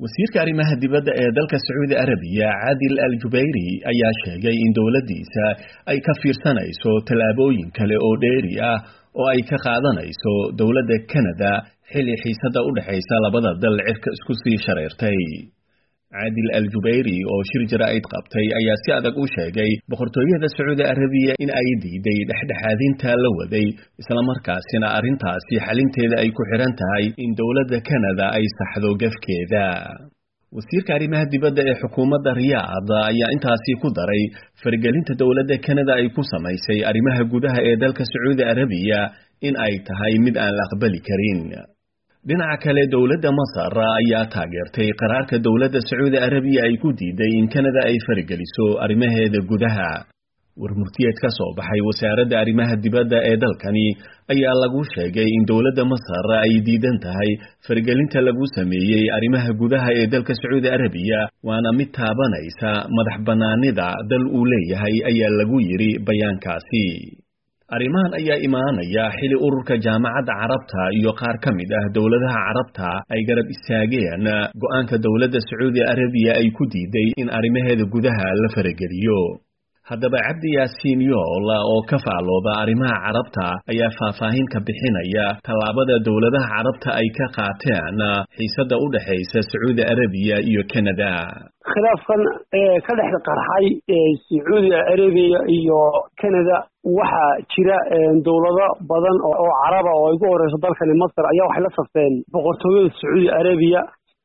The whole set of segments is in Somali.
wasiirka arrimaha dibadda ee dalka Sacuudi Arabiya Adil Al-Jubairi ayaa sheegay in dawladdiisa ay ka fiirsanayso talaabooyin kale oo dheeri ah oo ay ka qaadanayso dawladda Canada xilli xiisada u dhaxaysa labada dal cirka isku sii shareertay. Adil Al-Jubairi oo shir jaraa'id qabtay ayaa si adag u sheegay boqortooyada Sacuudi Arabiya in ay diiday dhexdhexaadinta la waday isla markaasina arrintaasi xalinteeda ay ku xiran tahay in dawladda Canada ay saxdo gafkeeda. wasiirka arrimaha dibadda ee xukuumadda Riyadh ayaa intaasi ku daray faragelinta dawladda Canada ay ku samaysay arrimaha gudaha ee dalka Sacuudi Arabiya in ay tahay mid aan la aqbali karin. dhinaca kale dawladda Masar ayaa taageertay qaraarka dawladda Sacuudi Arabiya ay ku diiday in Canada ay farageliso arrimaheeda gudaha. warmurtiyeed ka soo baxay wasaaradda arrimaha dibadda ee dalkani ayaa lagu sheegay in dawladda Masar ay diidan tahay faragelinta lagu sameeyay arrimaha gudaha ee dalka Sacuudi Arabiya waana mid taabanaysa madax bannaanida dal uu leeyahay ayaa lagu yiri bayaankaasi. arrimahan ayaa imaanaya xili ururka jaamacadda Carabta iyo qaar ka mid ah dawladaha Carabta ay garab istaageen go'aanka dawladda Sacuudi Arabiya ay ku diiday in arrimaheeda gudaha la farageliyo. haddaba Cabdi Yaasiin Yool oo ka faalooda arrimaha Carabta ayaa faahfaahin ka bixinaya tallaabada dawladaha Carabta ay ka qaateen xiisada u dhaxaysa Sacuudi Arabiya iyo Canada. khilaafkan ka dhex qarxay Sacuudi Arabiya iyo Canada waxa jira dawlado badan oo Carab ah oo ay ugu horeyso dalkan Masar ayaa waxay la safteen boqortooyada Sacuudi Arabiya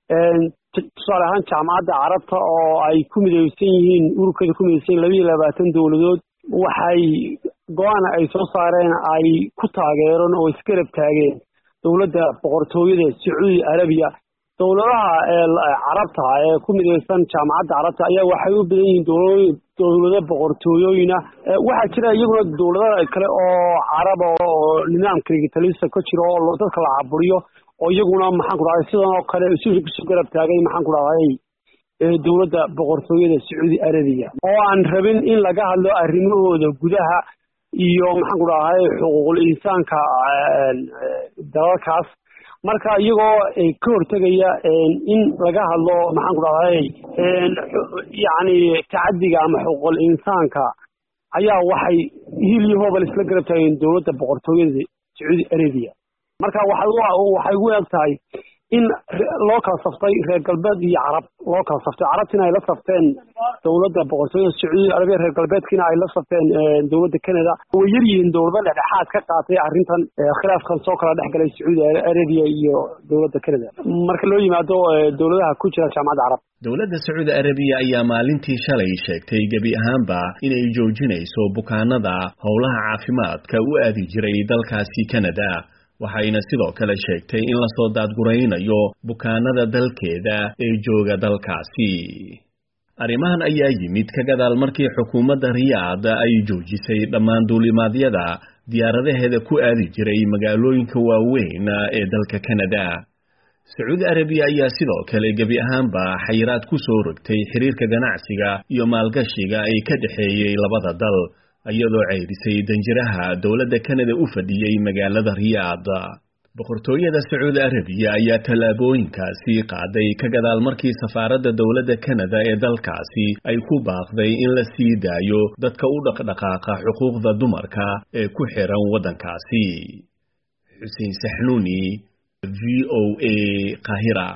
tusaale ahaan jaamacadda Carabta oo ay ku midaysan yihiin ururkeeda ku midaysan 22 dawladood waxay go'aan ay soo saareen ay ku taageereen oo iskarab taageen dawladda boqortooyada Sacuudi Arabiya. dawladaha Carabta ee ku midaysan jaamacadda Carabta ayaa waxay u badan yihiin dawlado boqortooyooyina. waxaa jira iyaguna dawlado kale oo Carab oo nidaamka talisa ka jiro oo dadka la caburiyo oo iyaguna maxaan ku dhahay sidan oo kale isu garab taagay maxaan ku dhahay dawladda boqortooyada Sacuudi Arabiya oo aan rabin in laga hadlo arrimahooda gudaha iyo maxaan ku dhahay xuquuqul insaanka dalalkaas. marka iyagoo ka hortagaya in laga hadlo maxaan ku dhahay yani tacadiga ama xuquuqul insaanka ayaa waxay hili hobal isla garab taageen dawladda boqortooyada Sacuudi Arabiya. marka waxay ugu egtahay in loo kala saftay reer galbeed iyo Carab loo kala saftay. Carabtina ay la safteen dawladda boqortooyada Sacuudi Arabiya, reer galbeedkina ay la safteen dawladda Canada. way yar yihiin dawlado dhexdhexaad ka qaatay arrintan khilaafkan soo kala dhexgalay Sacuudi Arabiya iyo dawladda Canada marka loo yimaado dawladaha ku jira jaamacadda Carab. dawladda Sacuudi Arabiya ayaa maalintii shalay sheegtay gabi ahaanba inay joojinayso bukaanada howlaha caafimaadka u aadi jiray dalkaasi Canada. waxayna sidoo kale sheegtay in la soo daadguraynayo bukaanada dalkeeda ee jooga dalkaasi. arrimahan ayaa yimid ka gadaal markii xukuumadda Riyadh ay joojisay dhammaan duulimaadyada diyaaradaheeda ku aadi jiray magaalooyinka waaweyn ee dalka Canada. Sacuudi Arabiya ayaa sidoo kale gabi ahaanba xayiraad ku soo rogtay xiriirka ganacsiga iyo maalgashiga ay ka dhaxeeyay labada dal iyadoo ceyrisay danjiraha dawladda Canada u fadhiyay magaalada Riyadh. boqortooyada Sacuudi Arabiya ayaa tallaabooyinkaasi qaaday ka gadaal markii safaaradda dawladda Canada ee dalkaasi ay ku baaqday in la sii daayo dadka u dhaqdhaqaaqa xuquuqda dumarka ee ku xiran waddankaasi. Xuseen Saxnuuni, VOA, Qaahira.